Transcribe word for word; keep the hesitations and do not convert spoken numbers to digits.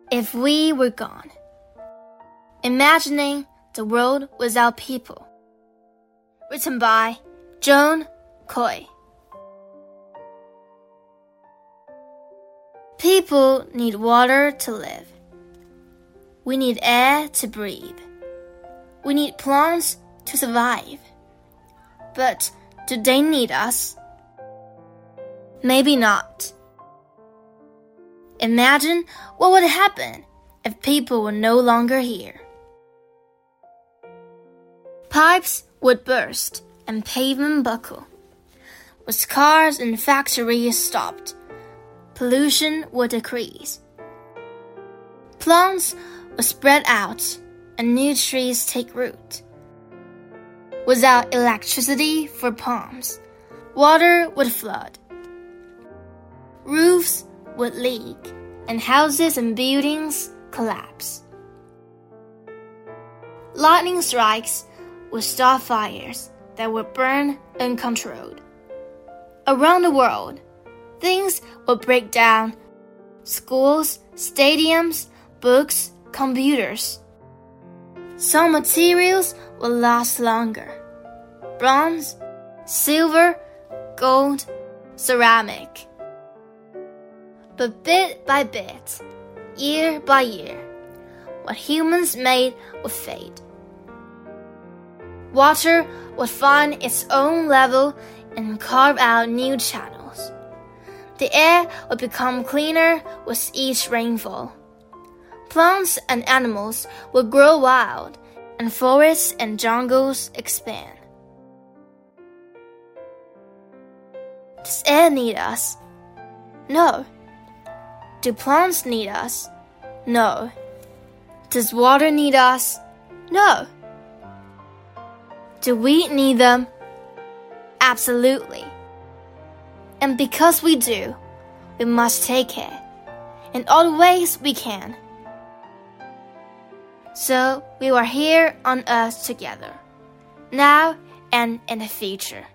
If we were gone. Imagining the world without people. Written by Joan Coy. People need water to live. We need air to breathe. We need plants to survive. But do they need us? Maybe not. Imagine what would happen if people were no longer here. Pipes would burst and pavement buckle. With cars and factories stopped, pollution would decrease. Plants would spread out and new trees take root. Without electricity for pumps, water would flood. Roofs would leak and houses and buildings collapse. Lightning strikes would start fires that would burn uncontrolled. Around the world, things would break down. Schools, stadiums, books, computers. Some materials will last longer. Bronze, silver, gold, ceramic. But bit by bit, year by year, what humans made would fade. Water would find its own level and carve out new channels. The air would become cleaner with each rainfall. Plants and animals would grow wild, and forests and jungles expand. Does air need us? No. Do plants need us? No. Does water need us? No. Do we need them? Absolutely. And because we do, we must take care in all the ways we can. So we are here on earth together, now and in the future.